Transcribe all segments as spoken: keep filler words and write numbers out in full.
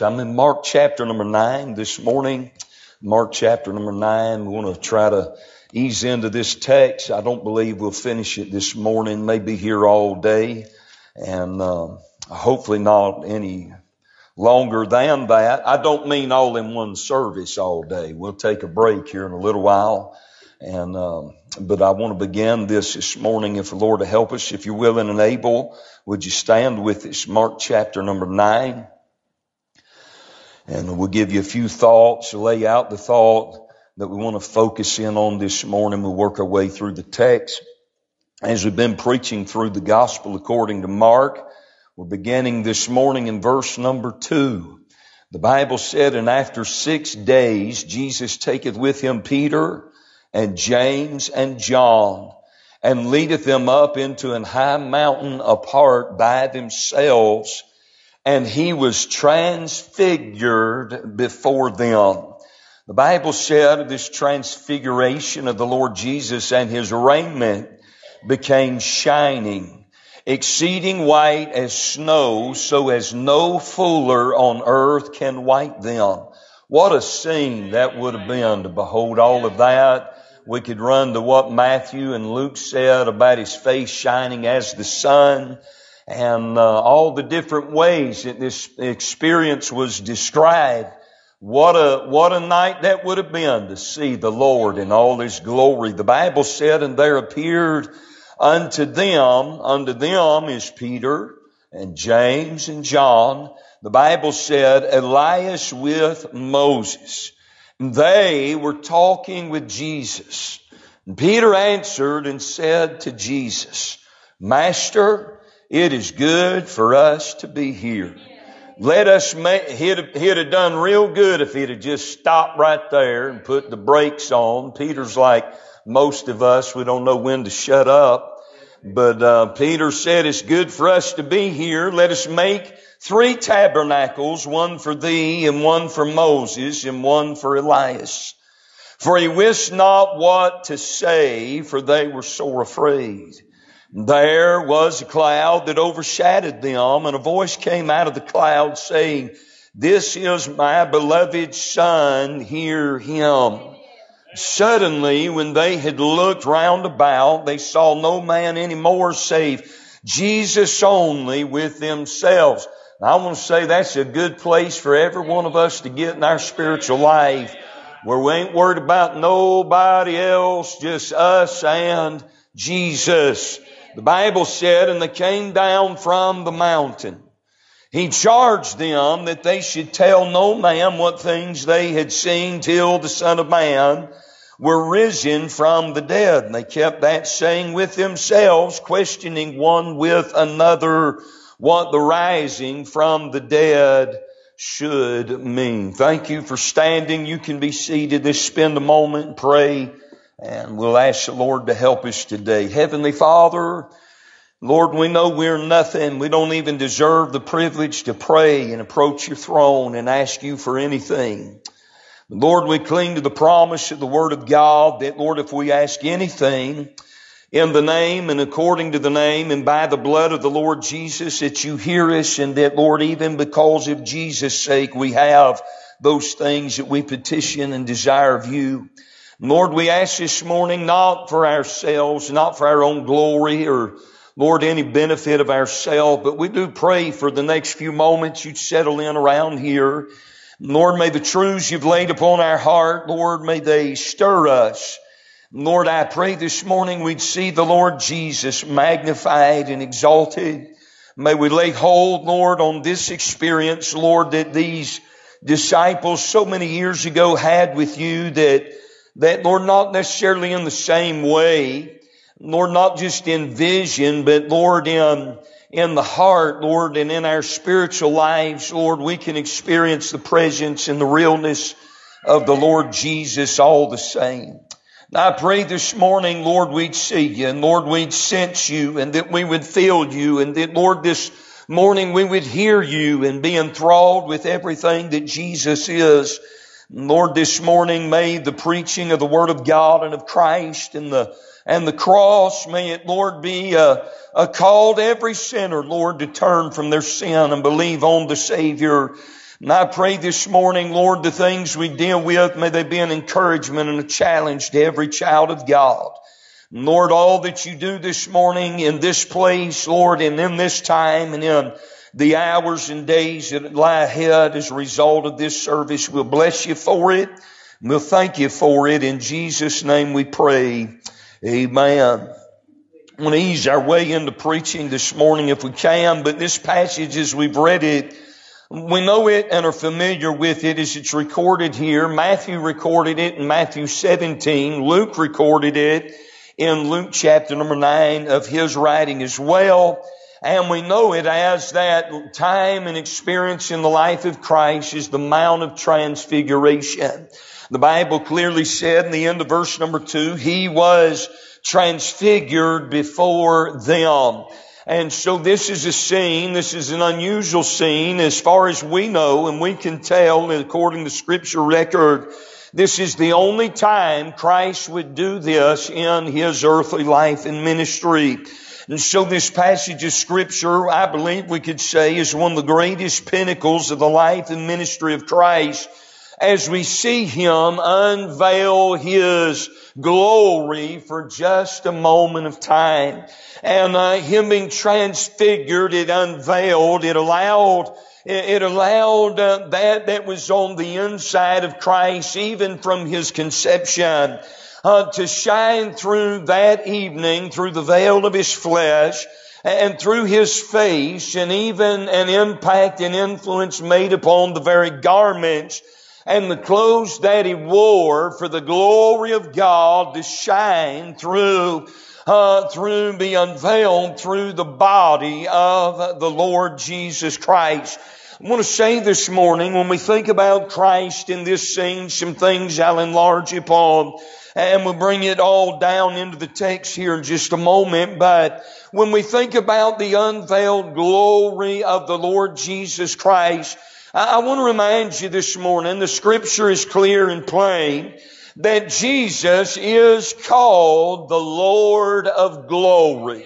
I'm in Mark chapter number nine this morning. Mark chapter number nine. We want to try to ease into this text. I don't believe we'll finish it this morning. Maybe here all day, and um, hopefully not any longer than that. I don't mean all in one service all day. We'll take a break here in a little while. And, um, but I want to begin this this morning, if the Lord will help us. If you're willing and able, would you stand with us? Mark chapter number nine. And we'll give you a few thoughts, lay out the thought that we want to focus in on this morning. We'll work our way through the text. As we've been preaching through the gospel according to Mark, we're beginning this morning in verse number two. The Bible said, and after six days, Jesus taketh with him Peter and James and John, and leadeth them up into an high mountain apart by themselves, and he was transfigured before them. The Bible said this transfiguration of the Lord Jesus, and his raiment became shining, exceeding white as snow, so as no fuller on earth can white them. What a scene that would have been to behold all of that. We could run to what Matthew and Luke said about his face shining as the sun, and uh, all the different ways that this experience was described. What a, what a night that would have been to see the Lord in all his glory. The Bible said, and there appeared unto them, unto them is Peter and James and John. The Bible said, Elias with Moses. They were talking with Jesus. And Peter answered and said to Jesus, Master, it is good for us to be here. Let us make, he'd, he'd have done real good if he'd have just stopped right there and put the brakes on. Peter's like most of us, we don't know when to shut up. But uh, Peter said, it's good for us to be here. Let us make three tabernacles, one for thee, and one for Moses, and one for Elias. For he wist not what to say, for they were sore afraid. There was a cloud that overshadowed them, and a voice came out of the cloud saying, This is my beloved Son, hear him. Suddenly, when they had looked round about, they saw no man any more save Jesus only with themselves. Now, I want to say that's a good place for every one of us to get in our spiritual life, where we ain't worried about nobody else, just us and Jesus. The Bible said, and they came down from the mountain. He charged them that they should tell no man what things they had seen till the Son of Man were risen from the dead. And they kept that saying with themselves, questioning one with another what the rising from the dead should mean. Thank you for standing. You can be seated. Let's spend a moment and pray, and we'll ask the Lord to help us today. Heavenly Father, Lord, we know we're nothing. We don't even deserve the privilege to pray and approach your throne and ask you for anything. But Lord, we cling to the promise of the Word of God that, Lord, if we ask anything in the name and according to the name and by the blood of the Lord Jesus, that you hear us, and that, Lord, even because of Jesus' sake, we have those things that we petition and desire of you. Lord, we ask this morning not for ourselves, not for our own glory or, Lord, any benefit of ourselves, but we do pray for the next few moments you'd settle in around here. Lord, may the truths you've laid upon our heart, Lord, may they stir us. Lord, I pray this morning we'd see the Lord Jesus magnified and exalted. May we lay hold, Lord, on this experience, Lord, that these disciples so many years ago had with you, that, that, Lord, not necessarily in the same way, Lord, not just in vision, but Lord, in, in the heart, Lord, and in our spiritual lives, Lord, we can experience the presence and the realness of the Lord Jesus all the same. Now, I pray this morning, Lord, we'd see you, and Lord, we'd sense you, and that we would feel you, and that, Lord, this morning we would hear you and be enthralled with everything that Jesus is. Lord, this morning may the preaching of the Word of God and of Christ and the and the cross, may it, Lord, be a, a call to every sinner, Lord, to turn from their sin and believe on the Savior. And I pray this morning, Lord, the things we deal with, may they be an encouragement and a challenge to every child of God. Lord, all that you do this morning in this place, Lord, and in this time and in the hours and days that lie ahead as a result of this service, we'll bless you for it. We'll thank you for it. In Jesus' name we pray. Amen. I want to ease our way into preaching this morning if we can, but this passage, as we've read it, we know it and are familiar with it as it's recorded here. Matthew recorded it in Matthew seventeen. Luke recorded it in Luke chapter number nine of his writing as well. And we know it as that time and experience in the life of Christ is the Mount of Transfiguration. The Bible clearly said in the end of verse number two, He was transfigured before them. And so this is a scene, this is an unusual scene as far as we know, and we can tell according to Scripture record, this is the only time Christ would do this in His earthly life and ministry. And so this passage of Scripture, I believe we could say, is one of the greatest pinnacles of the life and ministry of Christ as we see Him unveil His glory for just a moment of time. And uh, Him being transfigured, it unveiled, it allowed It allowed uh, that that was on the inside of Christ, even from His conception, uh, to shine through that evening, through the veil of His flesh, and through His face, and even an impact and influence made upon the very garments and the clothes that He wore, for the glory of God to shine through Uh, through, be unveiled through the body of the Lord Jesus Christ. I want to say this morning, when we think about Christ in this scene, some things I'll enlarge upon, and we'll bring it all down into the text here in just a moment. But when we think about the unveiled glory of the Lord Jesus Christ, I, I want to remind you this morning, the Scripture is clear and plain, that Jesus is called the Lord of glory.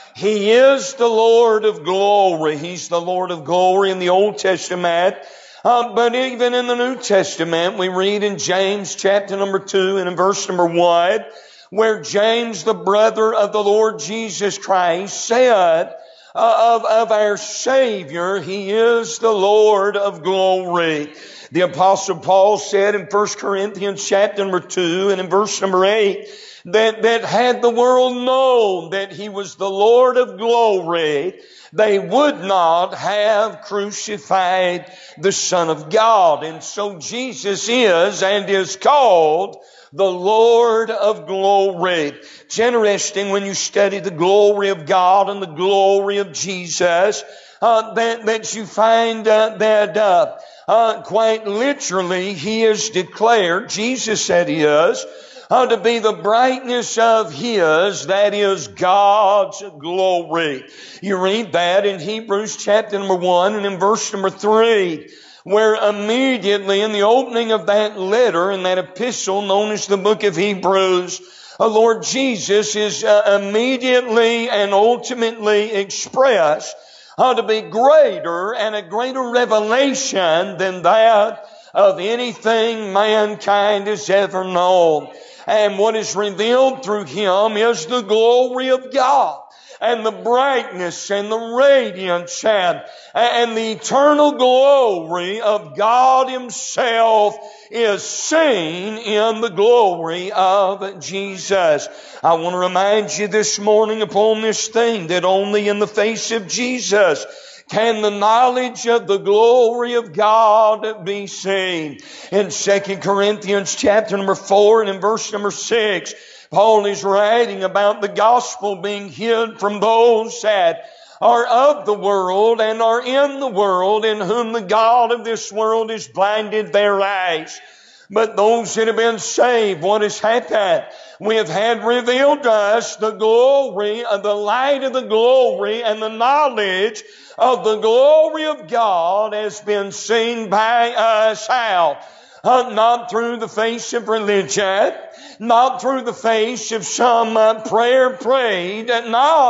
He is the Lord of glory. He's the Lord of glory in the Old Testament. Uh, but even in the New Testament, we read in James chapter number two and in verse number one, where James, the brother of the Lord Jesus Christ, said uh, of, of our Savior, He is the Lord of glory. The Apostle Paul said in First Corinthians chapter number two and in verse number eight, that, that had the world known that He was the Lord of glory, they would not have crucified the Son of God. And so Jesus is and is called the Lord of glory. It's interesting when you study the glory of God and the glory of Jesus, uh, that, that you find uh, that uh, Uh, quite literally, He is declared, Jesus said He is, uh, to be the brightness of His, that is God's glory. You read that in Hebrews chapter number one and in verse number three, where immediately in the opening of that letter, in that epistle known as the book of Hebrews, uh, Lord Jesus is uh, immediately and ultimately expressed Uh, to be greater and a greater revelation than that of anything mankind has ever known. And what is revealed through Him is the glory of God, and the brightness and the radiance and, and the eternal glory of God Himself is seen in the glory of Jesus. I want to remind you this morning upon this thing that only in the face of Jesus can the knowledge of the glory of God be seen. In Second Corinthians chapter number four and in verse number six, Paul is writing about the gospel being hid from those that are of the world and are in the world, in whom the God of this world has blinded their eyes. But those that have been saved, what has happened? We have had revealed to us the glory of the light of the glory, and the knowledge of the glory of God has been seen by us. How? Uh, not through the face of religion, not through the face of some uh, prayer prayed, not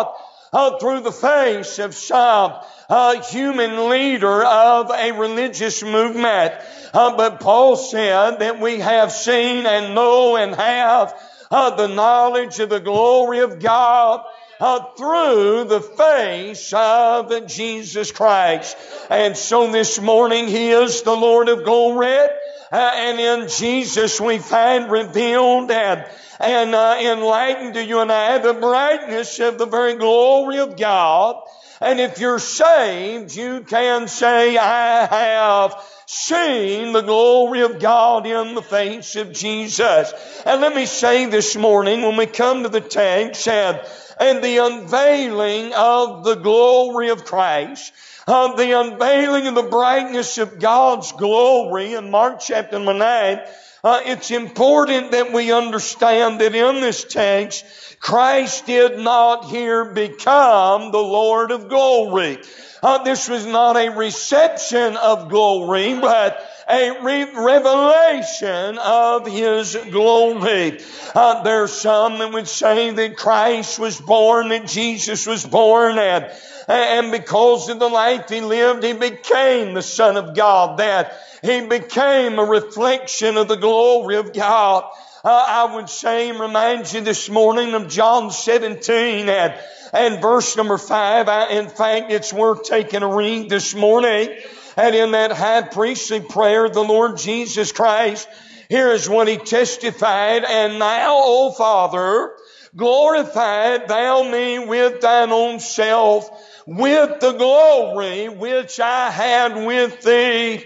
uh, through the face of some uh, human leader of a religious movement. Uh, but Paul said that we have seen and know and have uh, the knowledge of the glory of God Uh, through the face of Jesus Christ. And so this morning He is the Lord of glory, uh, and in Jesus we find revealed and, and uh, enlightened to you and I the brightness of the very glory of God. And if you're saved, you can say, I have seen the glory of God in the face of Jesus. And let me say this morning, when we come to the text and and the unveiling of the glory of Christ, uh, the unveiling of the brightness of God's glory in Mark chapter number nine, uh, it's important that we understand that in this text, Christ did not here become the Lord of glory. Uh, this was not a reception of glory, but a re- revelation of His glory. Uh, there are some that would say that Christ was born, that Jesus was born, and, and because of the life He lived, He became the Son of God, that He became a reflection of the glory of God. Uh, I would say and remind you this morning of John seventeen and, and verse number five. I, in fact, it's worth taking a read this morning. And in that high priestly prayer, the Lord Jesus Christ, here is what He testified. And now, O Father, glorify Thou me with Thine own self, with the glory which I had with Thee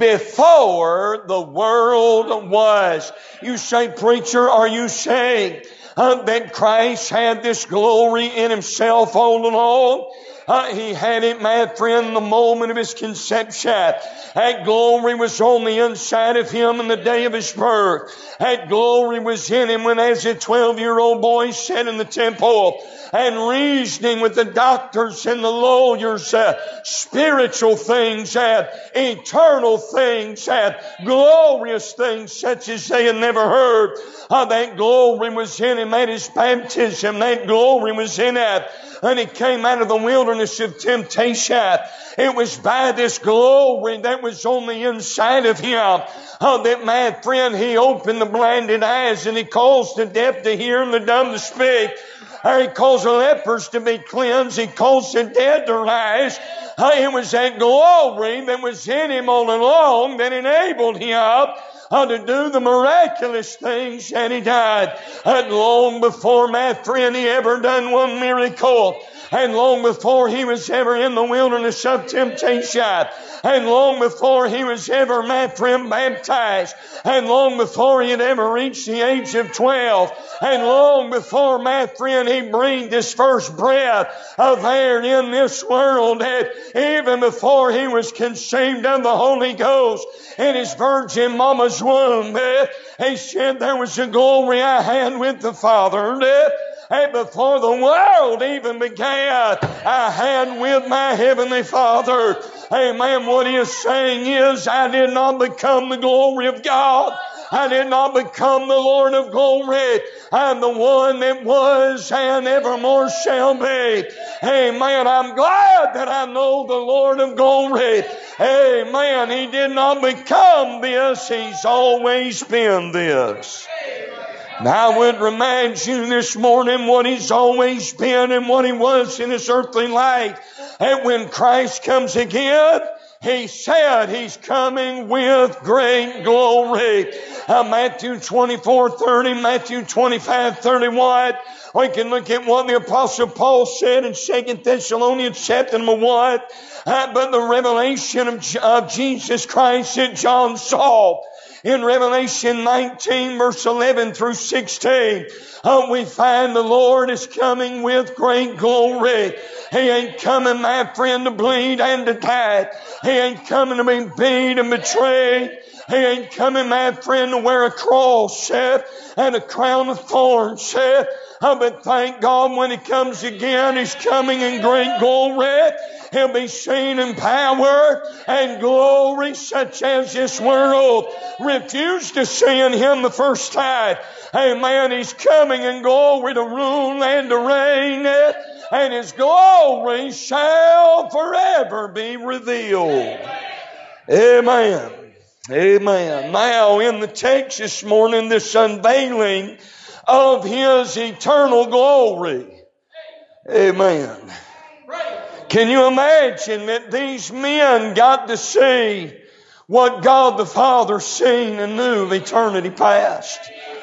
before the world was. You say, preacher, are you saying uh, that Christ had this glory in Himself all along? Uh, he had it, my friend, the moment of His conception. That glory was on the inside of Him in the day of His birth. That glory was in Him when as a twelve-year-old boy sat in the temple and reasoning with the doctors and the lawyers, uh, spiritual things, and eternal things, and glorious things such as they had never heard. Uh, that glory was in Him at His baptism. That glory was in it. And He came out of the wilderness of temptation. It was by this glory that was on the inside of Him uh, that, my friend, He opened the blinded eyes, and He caused the deaf to hear and the dumb to speak. Uh, he caused the lepers to be cleansed. He caused the dead to rise. Uh, it was that glory that was in Him all along that enabled Him Uh, to do the miraculous things that He died. And long before, my friend, He ever done one miracle, and long before He was ever in the wilderness of temptation, and long before He was ever, my friend, baptized, and long before He had ever reached the age of twelve, and long before, my friend, He breathed His first breath of air in this world, and even before He was conceived of the Holy Ghost in His virgin mama's womb, He said, there was a glory I had with the Father. And before the world even began, I had with my Heavenly Father. Amen. What He is saying is, I did not become the glory of God. I did not become the Lord of glory. I'm the one that was and evermore shall be. Amen. I'm glad that I know the Lord of glory. Amen. He did not become this. He's always been this. Now I would remind you this morning what He's always been and what He was in His earthly life. And when Christ comes again, He said He's coming with great glory. Uh, Matthew twenty-four thirty, Matthew twenty-five thirty-one. We can look at what the Apostle Paul said in Second Thessalonians chapter number one. Uh, but the revelation of, of Jesus Christ that John saw in Revelation nineteen, verse eleven through sixteen, uh, we find the Lord is coming with great glory. He ain't coming, my friend, to bleed and to die. He ain't coming to be beat and betrayed. He ain't coming, my friend, to wear a cross uh, and a crown of thorns. Uh, uh, but thank God when He comes again, He's coming in great glory. He'll be seen in power and glory such as this world refused to see in Him the first time. Amen. He's coming in glory to rule and to reign. and His glory shall forever be revealed. Amen. Amen. Now in the text this morning, this unveiling of His eternal glory. Amen. Can you imagine that these men got to see what God the Father seen and knew of eternity past?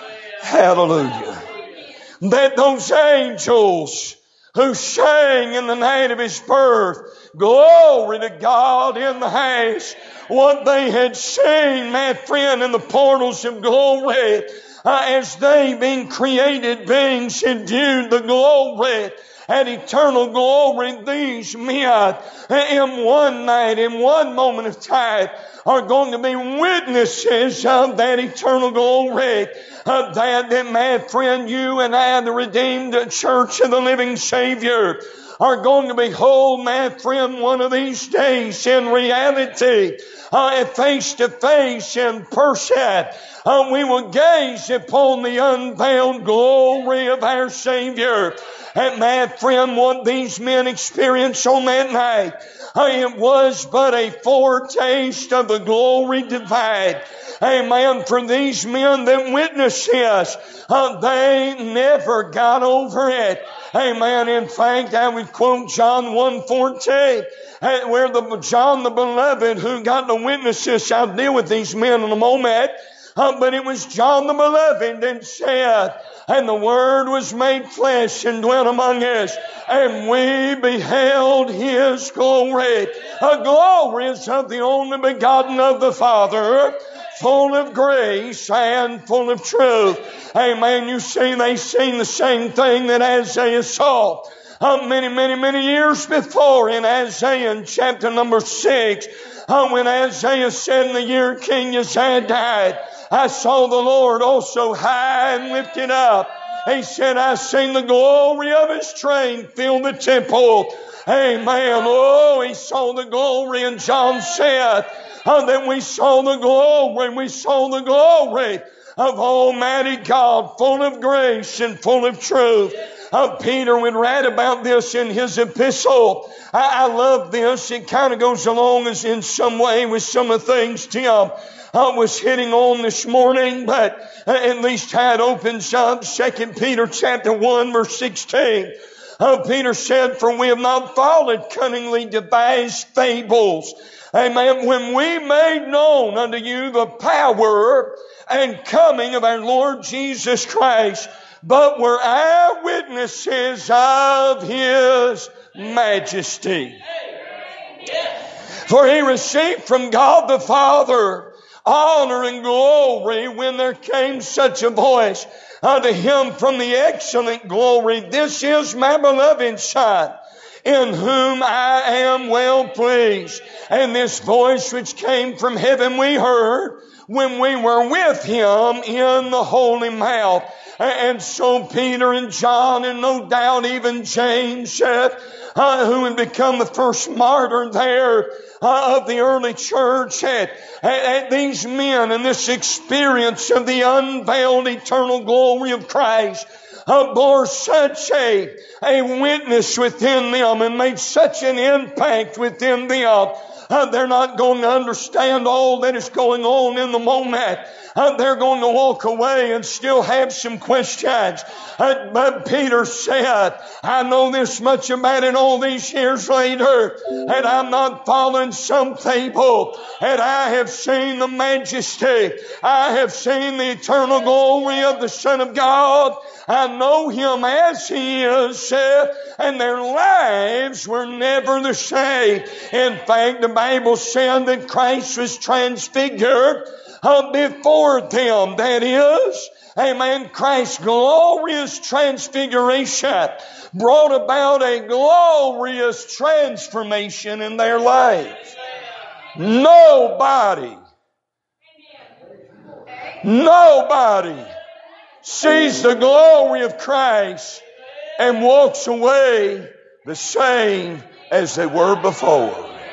Hallelujah. That those angels who sang in the night of His birth, glory to God in the highest, what they had seen, my friend, in the portals of glory, uh, as they being created beings endued the glory and eternal glory, these men in one night, in one moment of time, are going to be witnesses of that eternal glory. Of that, that, my friend, you and I, the redeemed church of the living Savior, are going to behold, my friend, one of these days in reality, uh, face to face in person. Uh, we will gaze upon the unveiled glory of our Savior. And my friend, what these men experienced on that night, uh, it was but a foretaste of the glory divine. Amen. For these men that witnessed this, uh, they never got over it. Amen. In fact, I would quote John one fourteen, uh, where the John the Beloved, who got to witness this, I'll deal with these men in a moment. Uh, but it was John the Beloved that said, and the Word was made flesh and dwelt among us, and we beheld His glory. A glory is of the only begotten of the Father, full of grace and full of truth. Amen. You see, they seen the same thing that Isaiah saw uh, many, many, many years before in Isaiah in chapter number six. Uh, when Isaiah said in the year King Uzziah died, I saw the Lord also high and lifted up. He said, I seen the glory of His train fill the temple. Amen. Oh, he saw the glory, and John said uh, that we saw the glory, we saw the glory of Almighty God, full of grace and full of truth. Uh, Peter would write about this in his epistle. I, I love this. It kind of goes along as in some way with some of the things Tim I was hitting on this morning, but at least how it opens up. Second Peter chapter one verse sixteen. Uh, Peter said, for we have not followed cunningly devised fables. Amen. When we made known unto you the power and coming of our Lord Jesus Christ, but were eyewitnesses of His majesty. For He received from God the Father honor and glory when there came such a voice unto Him from the excellent glory, this is my beloved Son, in whom I am well pleased. And this voice which came from heaven we heard when we were with Him in the Holy Mount. And so Peter and John, and no doubt even James, uh, uh, who had become the first martyr there uh, of the early church, at, at these men and this experience of the unveiled eternal glory of Christ, uh, bore such a, a witness within them and made such an impact within them. Uh, they're not going to understand all that is going on in the moment. Uh, they're going to walk away and still have some questions. Uh, but Peter said, I know this much about it all these years later, and I'm not following some fable. And I have seen the majesty. I have seen the eternal glory of the Son of God. I know Him as He is, uh, and their lives were never the same. In fact, the Bible said that Christ was transfigured uh, before them. That is, amen, Christ's glorious transfiguration brought about a glorious transformation in their life. Nobody, nobody sees the glory of Christ and walks away the same as they were before.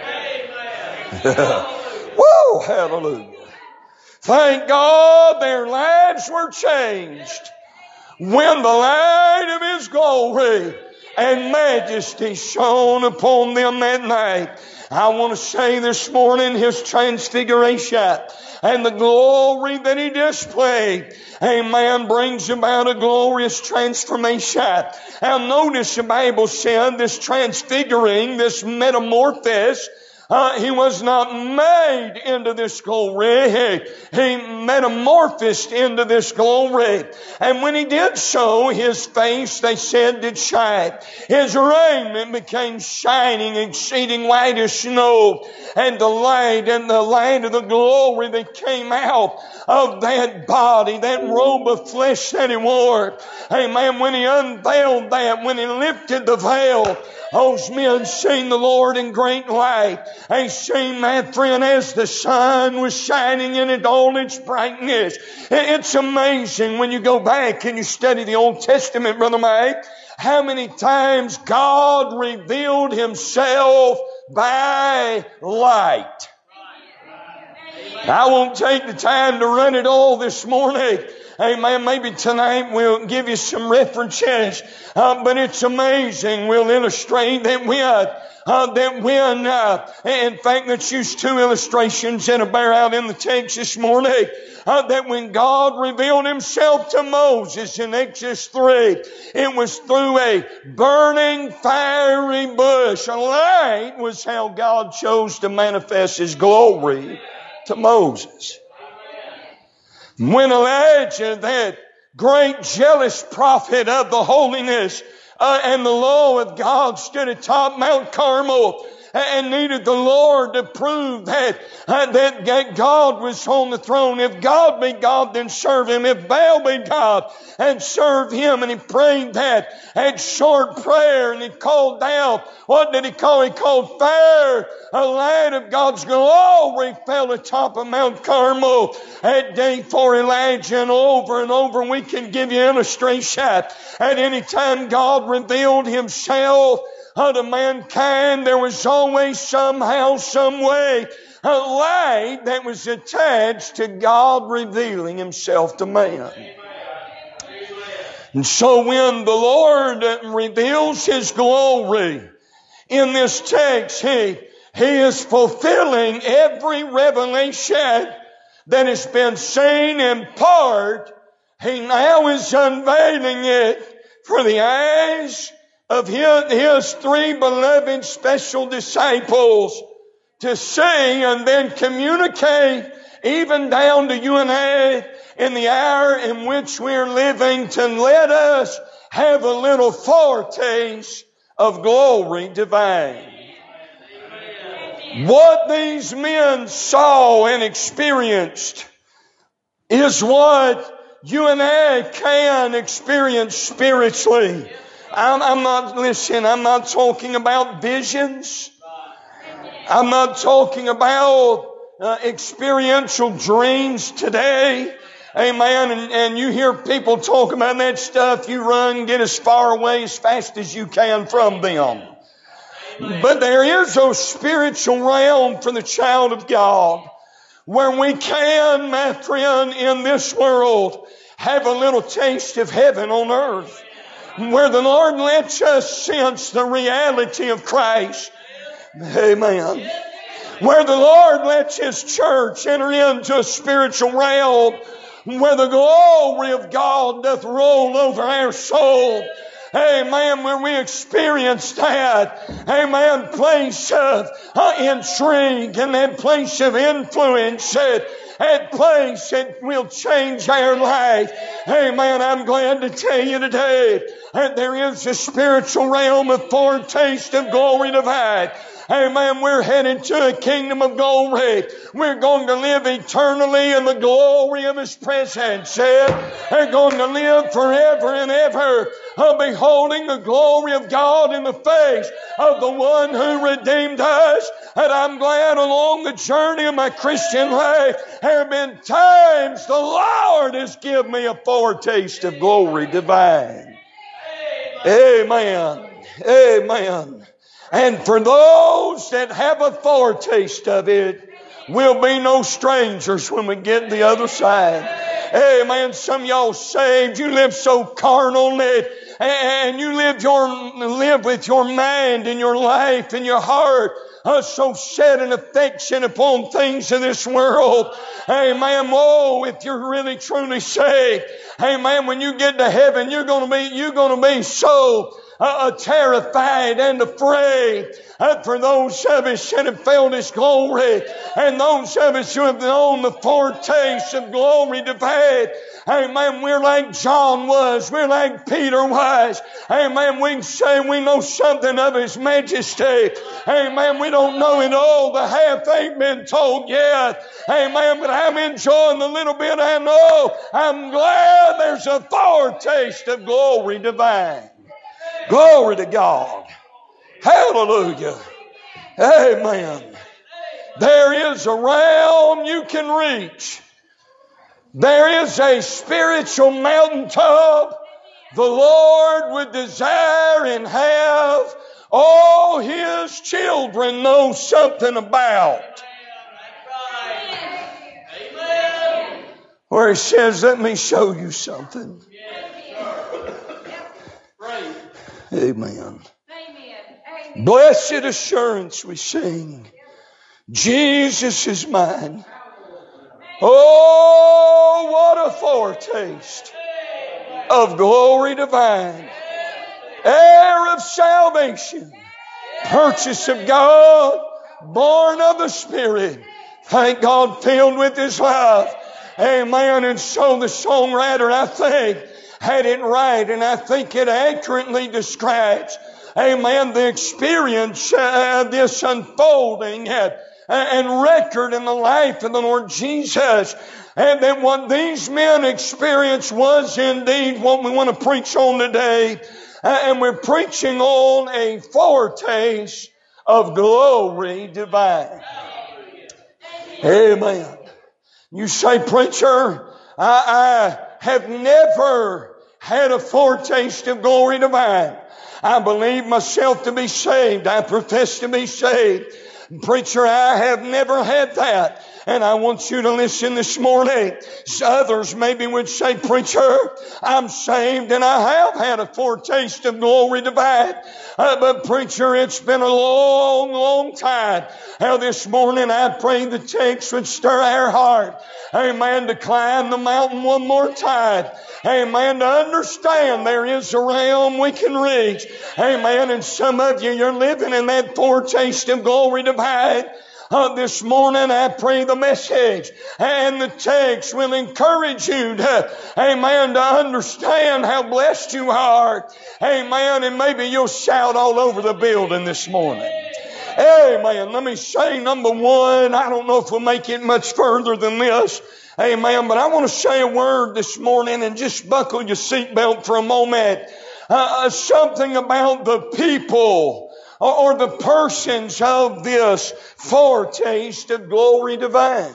Whoa, hallelujah. Thank God their lives were changed when the light of His glory and majesty shone upon them that night. I want to say this morning, His transfiguration and the glory that He displayed, amen, brings about a glorious transformation. And notice the Bible said this transfiguring, this metamorphosis, Uh, he was not made into this glory. He, he metamorphosed into this glory. And when He did so, His face, they said, did shine. His raiment became shining, exceeding white as snow. And the light and the light of the glory that came out of that body, that robe of flesh that He wore. Amen. When He unveiled that, when He lifted the veil, those men seen the Lord in great light. They seen, my friend, as the sun was shining in it all its brightness. It's amazing when you go back and you study the Old Testament, Brother Mike, how many times God revealed Himself by light. I won't take the time to run it all this morning. Amen. Maybe tonight we'll give you some references, uh, but it's amazing. We'll illustrate that when, uh, that when, uh, in fact, let's use two illustrations that will bear out in the text this morning. Uh, that when God revealed Himself to Moses in Exodus three, it was through a burning fiery bush. A light was how God chose to manifest His glory to Moses. When Elijah, that great jealous prophet of the holiness uh, and the law of God, stood atop Mount Carmel and needed the Lord to prove that, uh, that, that God was on the throne. If God be God, then serve Him. If Baal be God, and serve Him. And he prayed that, that short prayer, and he called down, what did he call? He called fire. A light of God's glory fell atop of Mount Carmel that day for Elijah, and over and over we can give you illustration. At any time God revealed Himself unto mankind, there was always somehow, some way, a light that was attached to God revealing Himself to man. And so when the Lord reveals His glory in this text, He, he is fulfilling every revelation that has been seen in part. He now is unveiling it for the eyes of his, his three beloved special disciples to see and then communicate even down to you and I in the hour in which we're living, to let us have a little foretaste of glory divine. What these men saw and experienced is what you and I can experience spiritually. I'm, I'm not, listen, I'm not talking about visions. I'm not talking about uh, experiential dreams today. Amen. And, and you hear people talk about that stuff. You run, get as far away as fast as you can from them. But there is a spiritual realm for the child of God where we can, my friend, in this world have a little taste of heaven on earth, where the Lord lets us sense the reality of Christ. Amen. Where the Lord lets His church enter into a spiritual realm where the glory of God doth roll over our soul. Amen. Where we experience that, amen, place of uh, intrigue and that place of influence, that, that place that will change our life. Amen. I'm glad to tell you today that there is a spiritual realm of foretaste of glory divine. Amen. We're headed to a kingdom of glory. We're going to live eternally in the glory of His presence. We're going to live forever and ever, beholding the glory of God in the face of the one who redeemed us. And I'm glad along the journey of my Christian life, there have been times the Lord has given me a foretaste of glory divine. Amen. Amen. And for those that have a foretaste of it, we'll be no strangers when we get to the other side. Amen. Some of y'all saved, you live so carnal that, and you live your live with your mind and your life and your heart uh, so set an affection upon things of this world. Amen. Oh, if you're really truly saved, amen, when you get to heaven, you're going to be you're going to be so uh, terrified and afraid uh, for those of us that have felt His glory, and those of us who have known the foretaste of glory divine. Amen. We're like John was. We're like Peter was. Amen. We can say we know something of His majesty. Amen. We don't know it all. The half ain't been told yet. Amen. But I'm enjoying the little bit I know. I'm glad there's a foretaste of glory divine. Glory to God. Hallelujah. Amen. There is a realm you can reach. There is a spiritual mountaintop the Lord would desire and have all His children know something about. Where He says, let me show you something. Amen. Blessed assurance we sing, Jesus is mine. Oh, what a foretaste of glory divine. Heir of salvation, purchase of God, born of the Spirit. Thank God, filled with His love. Amen. And so the songwriter, I think, had it right, and I think it accurately describes, amen, the experience of this unfolding and, and record in the life of the Lord Jesus. And that what these men experienced was indeed what we want to preach on today. And we're preaching on a foretaste of glory divine. Amen. You say, preacher, I, I have never had a foretaste of glory divine. I believe myself to be saved. I profess to be saved. Preacher, I have never had that. And I want you to listen this morning. Others maybe would say, preacher, I'm saved and I have had a foretaste of glory divine. Uh, but preacher, it's been a long, long time. Now this morning I pray the text would stir our heart. Amen. To climb the mountain one more time. Amen. To understand there is a realm we can reach. Amen. And some of you, you're living in that foretaste of glory divine. Uh, this morning I pray the message and the text will encourage you to, amen, to understand how blessed you are. Amen. And maybe you'll shout all over the building this morning. Amen. Let me say, number one, I don't know if we'll make it much further than this. Amen. But I want to say a word this morning and just buckle your seatbelt for a moment. Uh, something about the people or the persons of this foretaste of glory divine.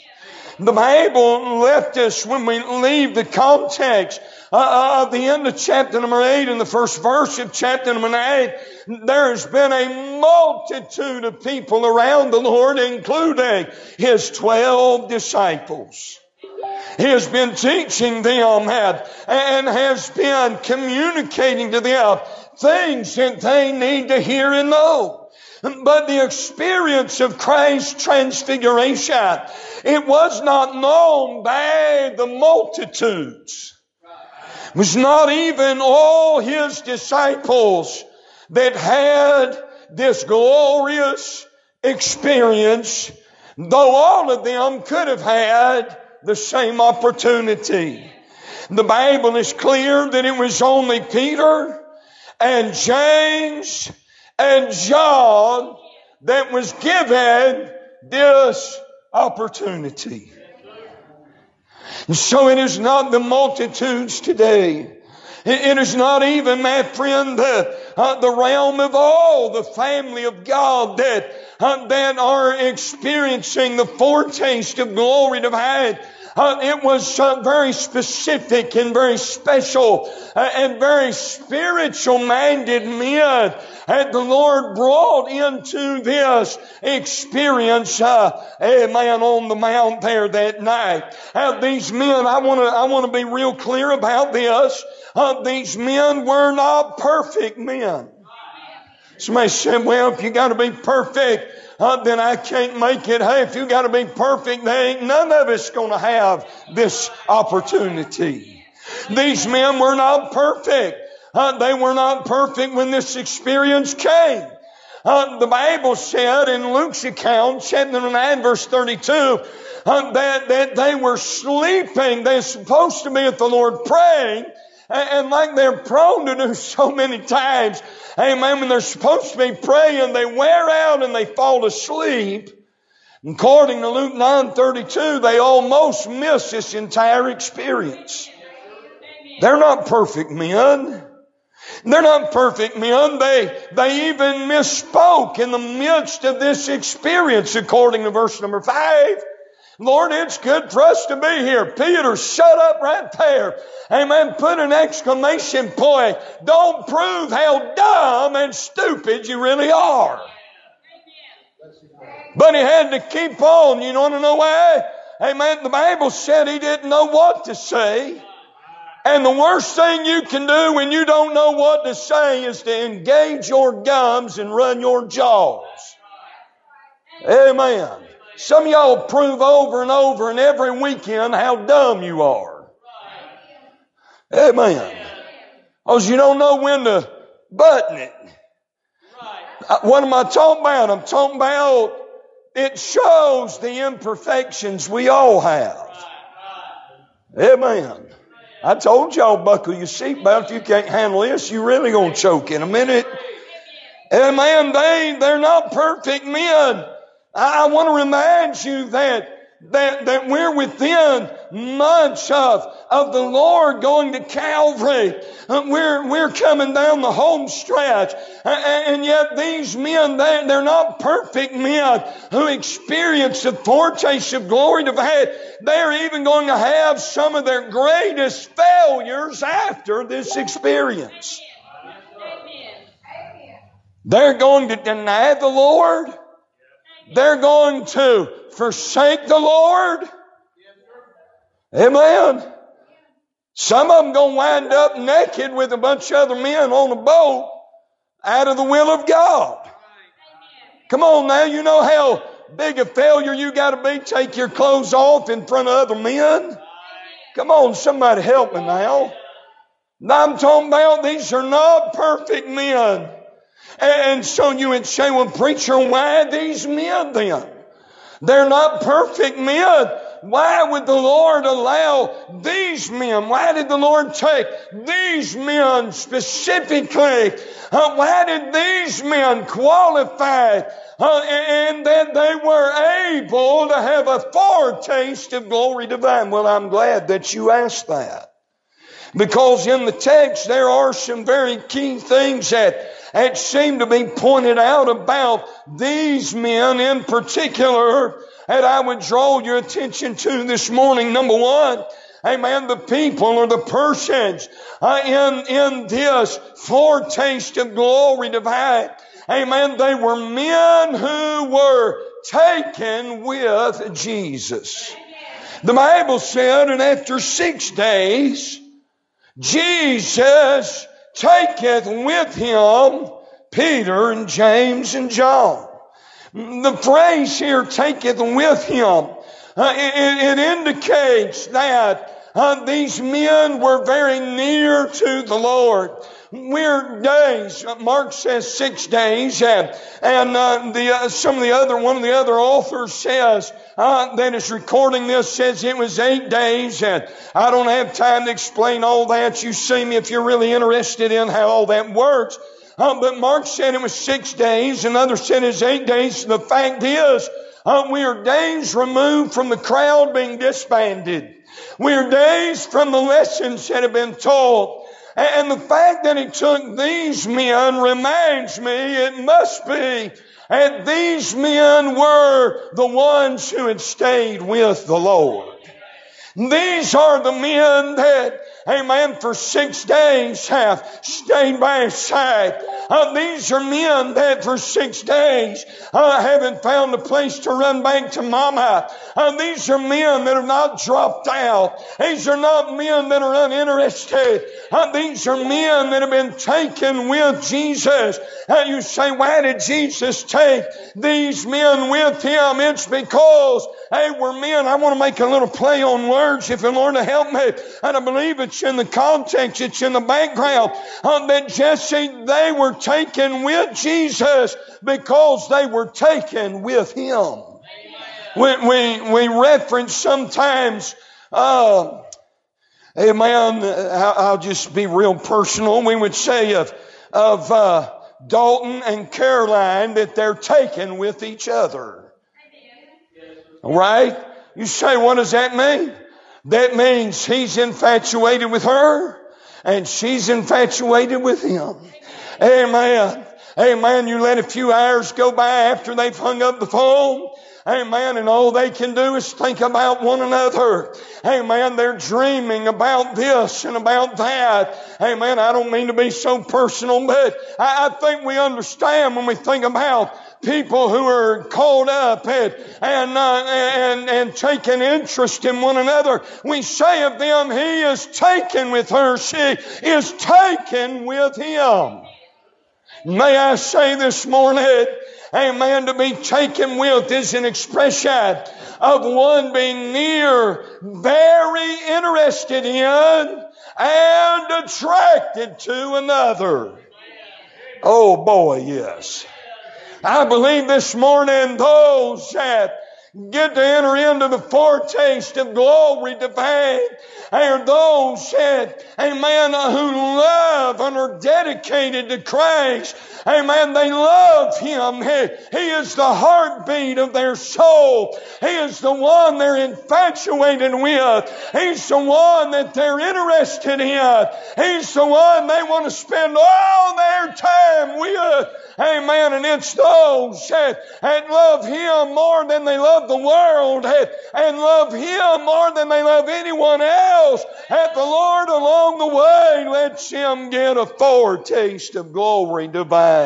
The Bible left us, when we leave the context uh, of the end of chapter number eight and the first verse of chapter number eight, there has been a multitude of people around the Lord, including His twelve disciples. He has been teaching them and has been communicating to them things that they need to hear and know. But the experience of Christ's transfiguration, it was not known by the multitudes. It was not even all His disciples that had this glorious experience, though all of them could have had the same opportunity. The Bible is clear that it was only Peter and James and John that was given this opportunity. And so it is not the multitudes today. It is not even, my friend, the, uh, the realm of all the family of God that, uh, that are experiencing the foretaste of glory divine. Uh, it was uh, very specific and very special uh, and very spiritual-minded men that the Lord brought into this experience, uh, amen, on the mount there that night. Uh, these men, I want to I want to be real clear about this. Uh, these men were not perfect men. Somebody said, well, if you got to be perfect, Uh, then I can't make it. Hey, if you got to be perfect, there ain't none of us going to have this opportunity. These men were not perfect. Uh, they were not perfect when this experience came. Uh, the Bible said in Luke's account, chapter nine, verse thirty-two, uh, that, that they were sleeping. They're supposed to be with the Lord praying. And like they're prone to do so many times, amen, when they're supposed to be praying, they wear out and they fall asleep. According to Luke nine thirty-two, they almost miss this entire experience. They're not perfect men. They're not perfect men. They, they even misspoke in the midst of this experience, according to verse number five. Lord, it's good for us to be here. Peter, shut up right there. Amen. Put an exclamation point. Don't prove how dumb and stupid you really are. But he had to keep on. You want to know why? Amen. The Bible said he didn't know what to say. And the worst thing you can do when you don't know what to say is to engage your gums and run your jaws. Amen. Some of y'all prove over and over and every weekend how dumb you are. Amen. Because you don't know when to button it. What am I talking about? I'm talking about it shows the imperfections we all have. Amen. I told y'all buckle your seatbelt. If you can't handle this, you're really going to choke in a minute. Amen. They, they're not perfect men. I want to remind you that, that, that we're within months of, of the Lord going to Calvary. We're, we're coming down the home stretch. And yet these men, they, they're not perfect men who experience the foretaste of glory divine. They're even going to have some of their greatest failures after this experience. They're going to deny the Lord. They're going to forsake the Lord. Amen. Some of them going to wind up naked with a bunch of other men on a boat out of the will of God. Come on now, you know how big a failure you got to be. Take your clothes off in front of other men. Come on, somebody help me now. Now I'm talking about these are not perfect men. And so you would say, well, preacher, why these men then? They're not perfect men. Why would the Lord allow these men? Why did the Lord take these men specifically? Uh, why did these men qualify? Uh, and that they were able to have a foretaste of glory divine? Well, I'm glad that you asked that. Because in the text there are some very key things that, that seem to be pointed out about these men in particular that I would draw your attention to this morning. Number one, amen, the people or the persons uh, in, in this foretaste of glory divine. Amen, they were men who were taken with Jesus. The Bible said, and after six days, Jesus taketh with him Peter and James and John. The phrase here, taketh with him, uh, it, it indicates that uh, these men were very near to the Lord. We're days. Mark says six days, and, and uh, the uh, some of the other one of the other authors says uh, that is recording this says it was eight days, and I don't have time to explain all that. You see me if you're really interested in how all that works. Uh, but Mark said it was six days, another said it was eight days. The fact is, uh, we are days removed from the crowd being disbanded. We are days from the lessons that have been taught. And the fact that he took these men reminds me it must be and these men were the ones who had stayed with the Lord. These are the men that, amen, for six days have stayed by his side. Uh, these are men that for six days uh, haven't found a place to run back to mama. Uh, these are men that have not dropped out. These are not men that are uninterested. Uh, these are men that have been taken with Jesus. Uh, you say, why did Jesus take these men with him? It's because they were men. I want to make a little play on words, if the Lord will help me. And I believe it's in the context, it's in the background, uh, that Jesse, they were taken with Jesus because they were taken with him. We, we, we reference sometimes, uh, amen, I'll just be real personal. We would say of, of, uh, Dalton and Caroline that they're taken with each other. All right? You say, what does that mean? That means he's infatuated with her and she's infatuated with him. Amen. Amen. You let a few hours go by after they've hung up the phone. Amen. And all they can do is think about one another. Amen. They're dreaming about this and about that. Amen. I don't mean to be so personal, but I, I think we understand when we think about people who are caught up and and, uh, and and taking interest in one another. We say of them, he is taken with her. She is taken with him. May I say this morning, amen, to be taken with is an expression of one being near, very interested in, and attracted to another. Oh boy, yes. I believe this morning those that get to enter into the foretaste of glory divine are those that, amen, who love and are dedicated to Christ. Amen. They love him. He, he is the heartbeat of their soul. He is the one they're infatuated with. He's the one that they're interested in. He's the one they want to spend all their time with. Amen. And it's those that, that love him more than they love the world and, and love him more than they love anyone else. That the Lord along the way lets him get a foretaste of glory divine.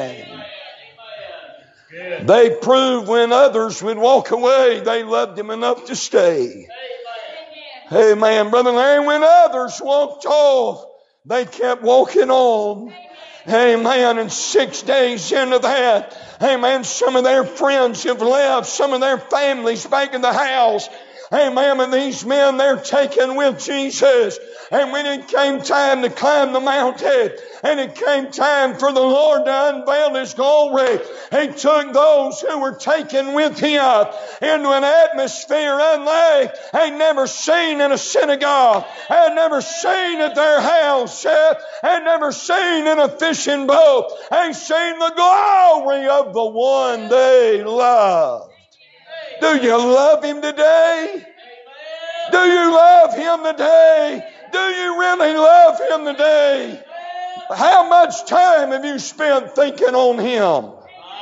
They proved when others would walk away, they loved him enough to stay. Amen. Brother Larry, when others walked off, they kept walking on. Amen. And six days into that, amen, some of their friends have left, some of their families back in the house. Amen. And these men, they're taken with Jesus. And when it came time to climb the mountain, and it came time for the Lord to unveil his glory, he took those who were taken with him into an atmosphere unlike they'd never seen in a synagogue, had never seen at their house, had never seen in a fishing boat. They seen the glory of the one they loved. Do you love him today? Do you love him today? Do you really love him today? How much time have you spent thinking on him?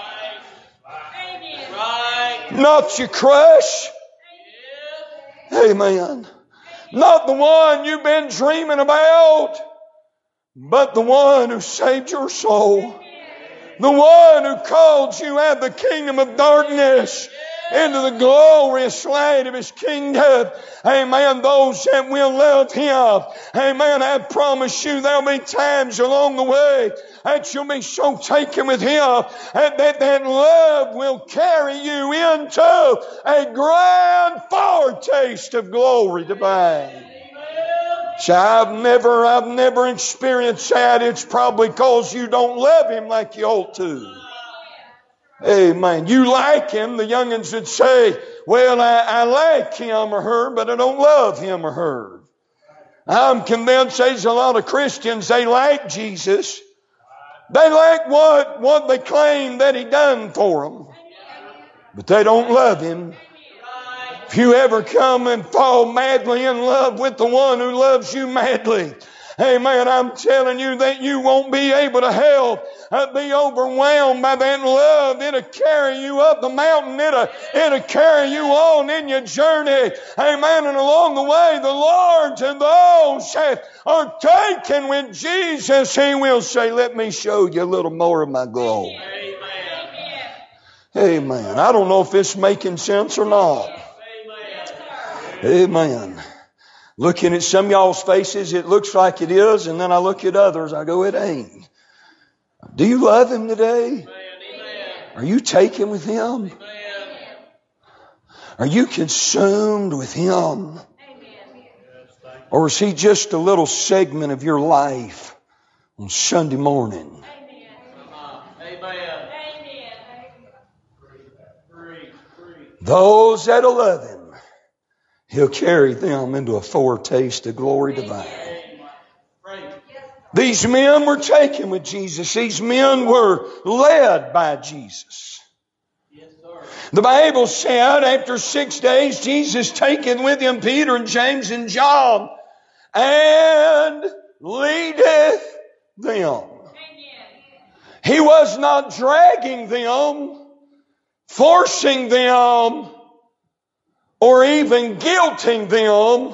Not your crush. Amen. Not the one you've been dreaming about, but the one who saved your soul. The one who called you out of the kingdom of darkness into the glorious light of his kingdom. Amen. Those that will love him. Amen. I promise you there'll be times along the way that you'll be so taken with him and that that love will carry you into a grand foretaste of glory divine. So I've never, I've never experienced that. It's probably because you don't love him like you ought to. Amen. You like him. The young'uns would say, well, I, I like him or her, but I don't love him or her. I'm convinced there's a lot of Christians, they like Jesus. They like what, what they claim that he done for them. But they don't love him. If you ever come and fall madly in love with the one who loves you madly, Amen. I'm telling you that you won't be able to help uh, be overwhelmed by that love. It'll carry you up the mountain. It'll, it'll carry you on in your journey. Amen. And along the way, the Lord to those that are taken with Jesus, He will say, let me show you a little more of my glory. Amen. I don't know if it's making sense or not. Amen. Looking at some of y'all's faces, it looks like it is, and then I look at others, I go, it ain't. Do you love Him today? Are you taken with Him? Are you consumed with Him? Or is He just a little segment of your life on Sunday morning? Those that'll love Him, He'll carry them into a foretaste of glory divine. These men were taken with Jesus. These men were led by Jesus. The Bible said after six days, Jesus taken with Him Peter and James and John and leadeth them. He was not dragging them, forcing them, or even guilting them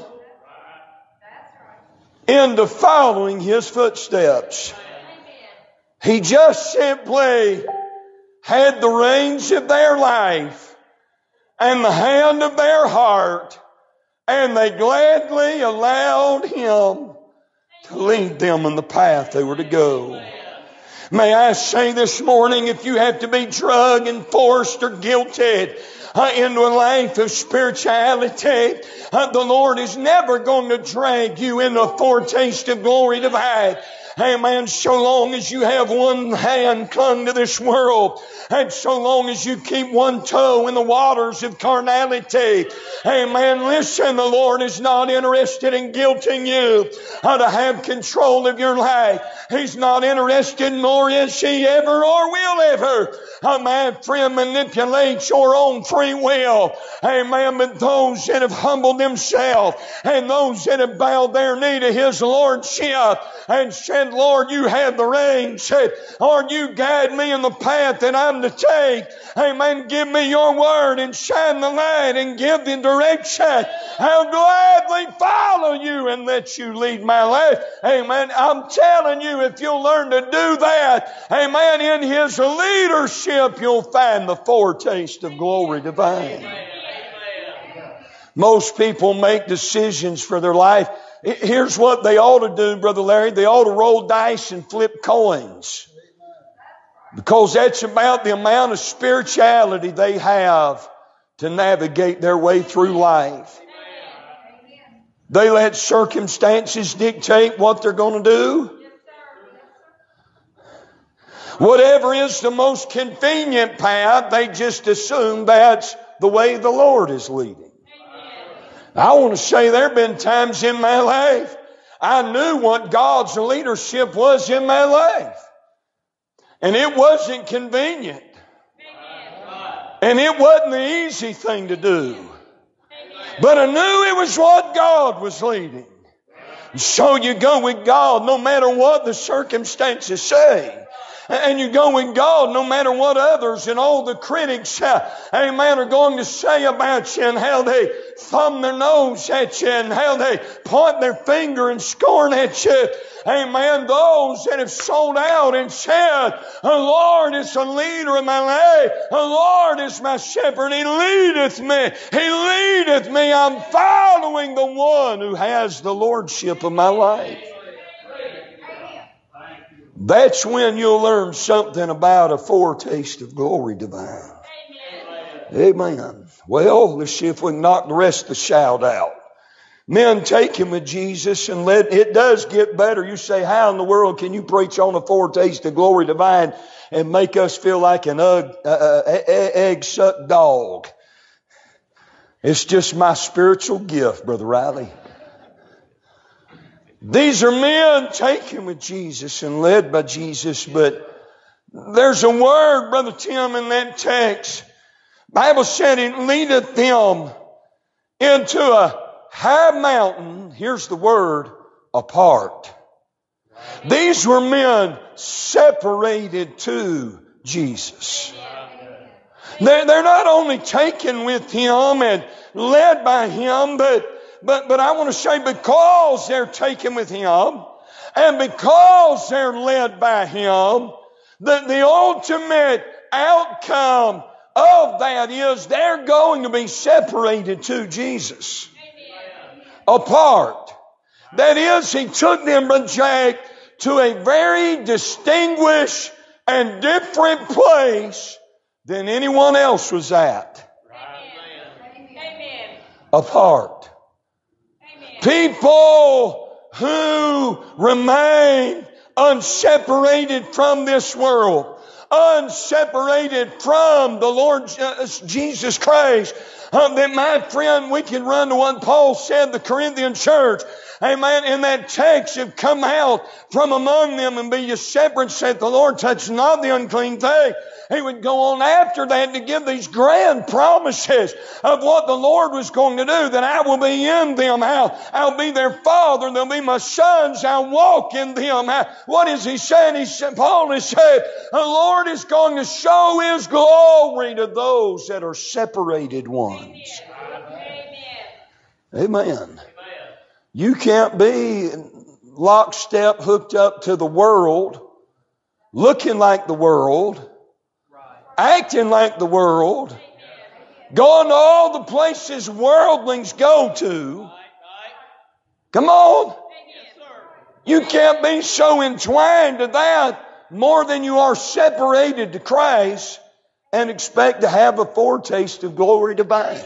into following His footsteps. He just simply had the reins of their life and the hand of their heart, and they gladly allowed Him to lead them in the path they were to go. May I say this morning, if you have to be drugged and forced or guilted Uh, into a life of spirituality, uh, the Lord is never going to drag you into a foretaste of glory divine. Amen. So long as you have one hand clung to this world, and so long as you keep one toe in the waters of carnality, amen. Listen, the Lord is not interested in guilting you uh, to have control of your life. He's not interested, nor is He ever or will ever, uh, my friend, manipulate your own free will. Amen. But those that have humbled themselves and those that have bowed their knee to His Lordship and said, Lord, you have the reins. Lord, you guide me in the path that I'm to take. Amen. Give me your word and shine the light and give the direction. I'll gladly follow you and let you lead my life. Amen. I'm telling you, if you'll learn to do that, amen, in His leadership, you'll find the foretaste of glory divine. Most people make decisions for their life. Here's what they ought to do, Brother Larry. They ought to roll dice and flip coins. Because that's about the amount of spirituality they have to navigate their way through life. They let circumstances dictate what they're going to do. Whatever is the most convenient path, they just assume that's the way the Lord is leading. I want to say there have been times in my life I knew what God's leadership was in my life. And it wasn't convenient. And it wasn't the easy thing to do. But I knew it was what God was leading. So you go with God no matter what the circumstances say. And you go with God no matter what others and all the critics, uh, amen, are going to say about you and how they thumb their nose at you and how they point their finger and scorn at you. Amen. Those that have sold out and said, the Lord is the leader of my life. The Lord is my shepherd. He leadeth me. He leadeth me. I'm following the one who has the lordship of my life. That's when you'll learn something about a foretaste of glory divine. Amen. Amen. Well, let's see if we can knock the rest of the shout out. Men take Him with Jesus and let, it does get better. You say, how in the world can you preach on a foretaste of glory divine and make us feel like an egg, uh, egg-sucked dog? It's just my spiritual gift, Brother Riley. These are men taken with Jesus and led by Jesus, but there's a word, Brother Tim, in that text. The Bible said it leadeth them into a high mountain, here's the word, apart. These were men separated to Jesus. They're, they're not only taken with Him and led by Him, but, but, but I want to say because they're taken with Him and because they're led by Him, the, the ultimate outcome of that is they're going to be separated to Jesus. Apart. That is, He took them, Brother Jack, to a very distinguished and different place than anyone else was at. Amen. Apart. Amen. People who remain unseparated from this world, unseparated from the Lord Jesus Christ. Um, that, my friend, we can run to what Paul said, the Corinthian church. Amen. In that text, have come out from among them and be ye separate, saith the Lord, touch not the unclean thing. He would go on after that to give these grand promises of what the Lord was going to do, that I will be in them. I'll, I'll be their father. They'll be my sons. I'll walk in them. I, what is he saying? He said, Paul has said, the Lord is going to show His glory to those that are separated ones. Amen. Amen. Amen. You can't be lockstep hooked up to the world, looking like the world, acting like the world, going to all the places worldlings go to. Come on. You can't be so entwined to that more than you are separated to Christ and expect to have a foretaste of glory divine.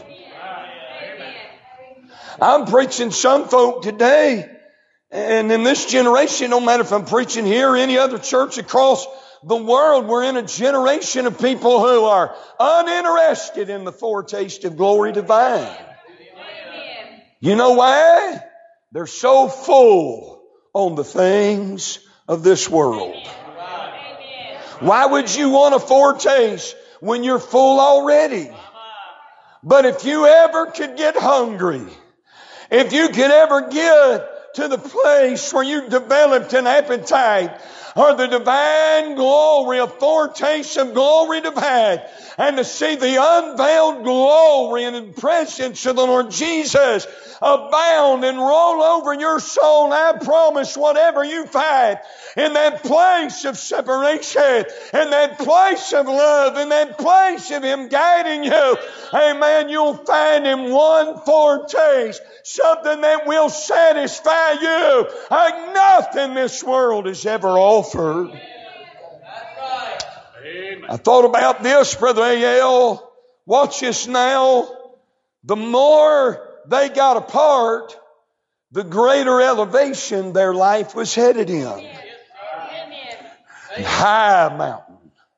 I'm preaching some folk today, and in this generation, no matter if I'm preaching here or any other church across the world, we're in a generation of people who are uninterested in the foretaste of glory divine. Amen. You know why? They're so full on the things of this world. Amen. Why would you want a foretaste when you're full already? But if you ever could get hungry, if you could ever get to the place where you developed an appetite or the divine glory, a foretaste of glory divine, and to see the unveiled glory and presence of the Lord Jesus abound and roll over your soul, I promise whatever you find in that place of separation, in that place of love, in that place of Him guiding you, amen, you'll find in one foretaste something that will satisfy you like nothing this world has ever offered. I thought about this, Brother A L. Watch this now. The more they got apart, the greater elevation their life was headed in. High mountain.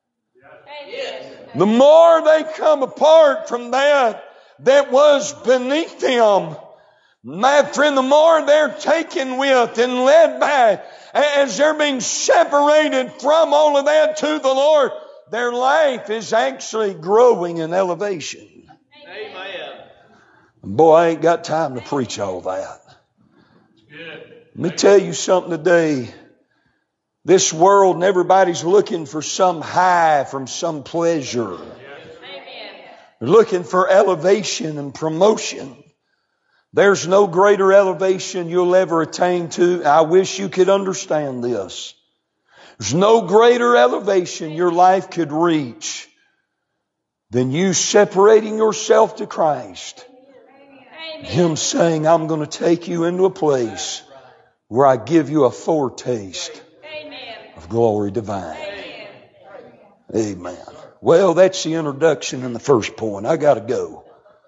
The more they come apart from that that was beneath them, my friend, the more they're taken with and led by, as they're being separated from all of that to the Lord, their life is actually growing in elevation. Amen. Boy, I ain't got time to preach all that. Let me tell you something today. This world and everybody's looking for some high from some pleasure. They're looking for elevation and promotion. There's no greater elevation you'll ever attain to. I wish you could understand this. There's no greater elevation your life could reach than you separating yourself to Christ. Him saying, I'm going to take you into a place where I give you a foretaste of glory divine. Amen. Well, that's the introduction in the first point. I got to go.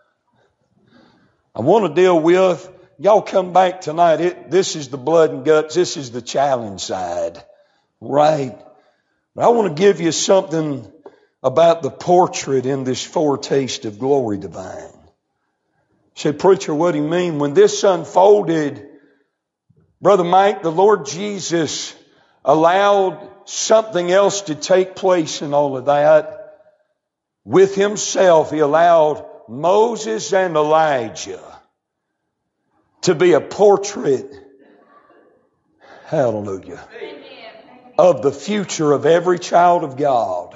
I want to deal with, y'all come back tonight. It, this is the blood and guts. This is the challenge side. Right? But I want to give you something about the portrait in this foretaste of glory divine. Say, preacher, what do you mean? When this unfolded, Brother Mike, the Lord Jesus allowed something else to take place in all of that. With Himself, He allowed Moses and Elijah to be a portrait, Hallelujah. Of the future of every child of God.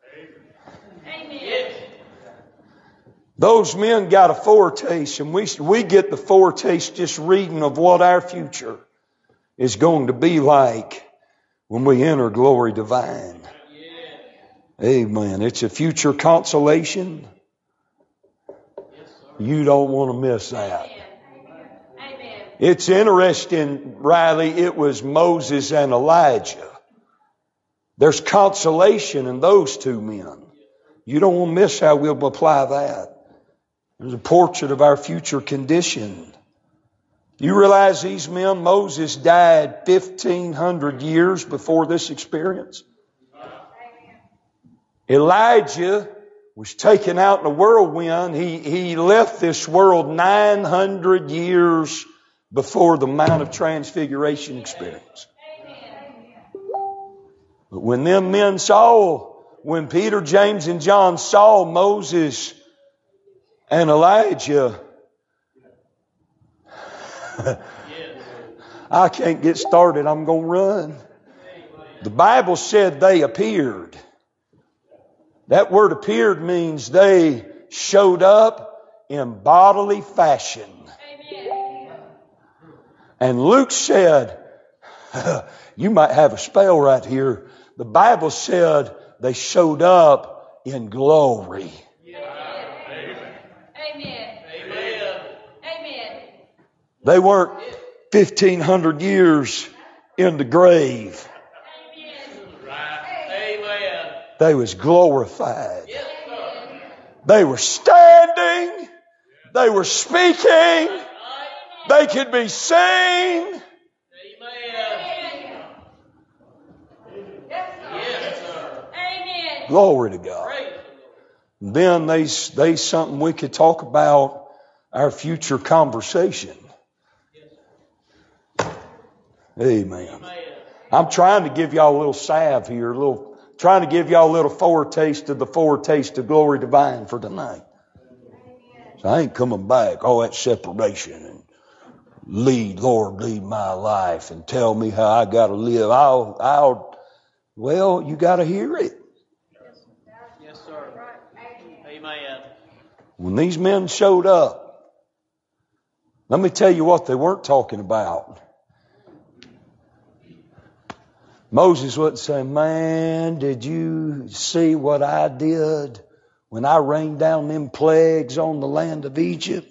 Those men got a foretaste, and we, we get the foretaste just reading of what our future is going to be like when we enter glory divine. Amen. It's a future consolation. You don't want to miss that. It's interesting, Riley, it was Moses and Elijah. There's consolation in those two men. You don't want to miss how we'll apply that. There's a portrait of our future condition. You realize these men, Moses died fifteen hundred years before this experience. Elijah was taken out in a whirlwind. He, he left this world nine hundred years before the Mount of Transfiguration experience. But when them men saw, when Peter, James, and John saw Moses and Elijah, I can't get started. I'm going to run. The Bible said they appeared. That word appeared means they showed up in bodily fashion. And Luke said, you might have a spell right here. The Bible said they showed up in glory. They weren't fifteen hundred years in the grave. They was glorified. They were standing. They were speaking. They could be seen. Glory to God. Then there's, there's something we could talk about, our future conversation. Amen. I'm trying to give y'all a little salve here, a little, trying to give y'all a little foretaste of the foretaste of glory divine for tonight. So I ain't coming back, all that separation and lead, Lord, lead my life and tell me how I got to live. I'll, I'll, well, you got to hear it. Yes, sir. Amen. When these men showed up, let me tell you what they weren't talking about. Moses wouldn't say, man, did you see what I did when I rained down them plagues on the land of Egypt?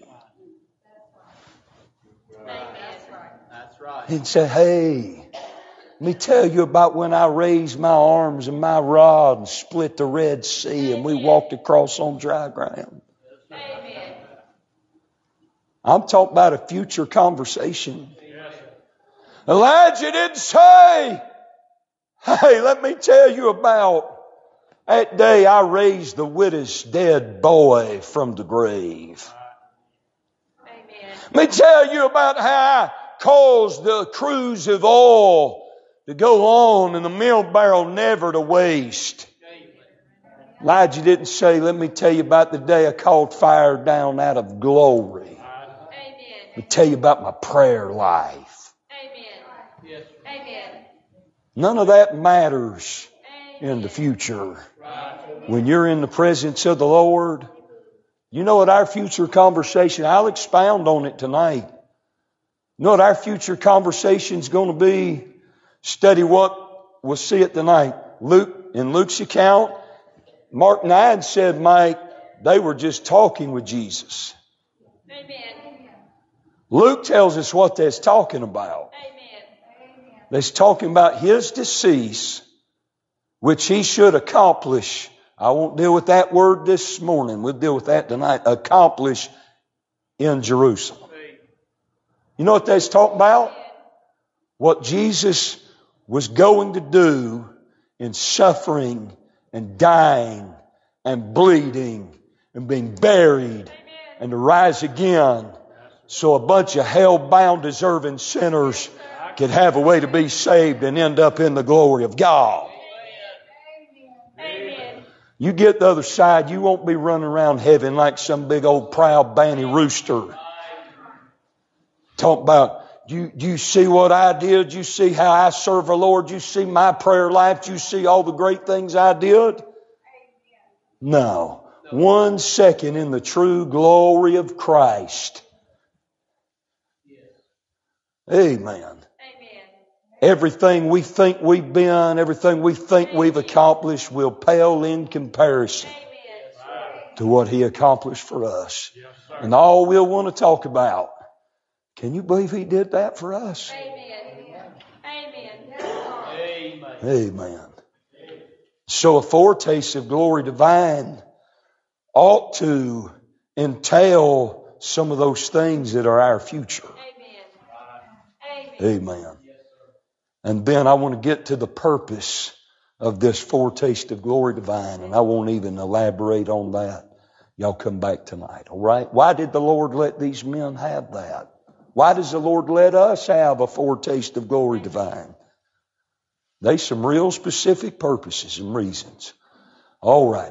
That's right. He'd say, hey, let me tell you about when I raised my arms and my rod and split the Red Sea and we walked across on dry ground. Amen. I'm talking about a future conversation. Elijah didn't say, hey, let me tell you about that day I raised the widow's dead boy from the grave. Amen. Let me tell you about how I caused the cruse of oil to go on and the meal barrel never to waste. Elijah didn't say, let me tell you about the day I called fire down out of glory. Amen. Let me tell you about my prayer life. Amen. Yes. Amen. None of that matters in the future. When you're in the presence of the Lord, you know what our future conversation, I'll expound on it tonight. You know what our future conversation is going to be? Study what we'll see it tonight. Luke, in Luke's account, Mark nine said, Mike, they were just talking with Jesus. Amen. Luke tells us what they're talking about. Amen. They're talking about his decease, which he should accomplish. I won't deal with that word this morning. We'll deal with that tonight. Accomplish in Jerusalem. You know what they're talking about? What Jesus was going to do in suffering and dying and bleeding and being buried and to rise again so a bunch of hell-bound deserving sinners could have a way to be saved and end up in the glory of God. Amen. You get the other side, you won't be running around heaven like some big old proud banny rooster. Talk about Do you, do you see what I did? Do you see how I serve the Lord? Do you see my prayer life? Do you see all the great things I did? No. One second in the true glory of Christ. Amen. Amen. Everything we think we've been, everything we think we've accomplished will pale in comparison Amen. to what He accomplished for us. And all we'll want to talk about, can you believe He did that for us? Amen. Amen. Amen. So a foretaste of glory divine ought to entail some of those things that are our future. Amen. Amen. And then I want to get to the purpose of this foretaste of glory divine, and I won't even elaborate on that. Y'all come back tonight, all right? Why did the Lord let these men have that? Why does the Lord let us have a foretaste of glory divine? There's some real specific purposes and reasons. All right.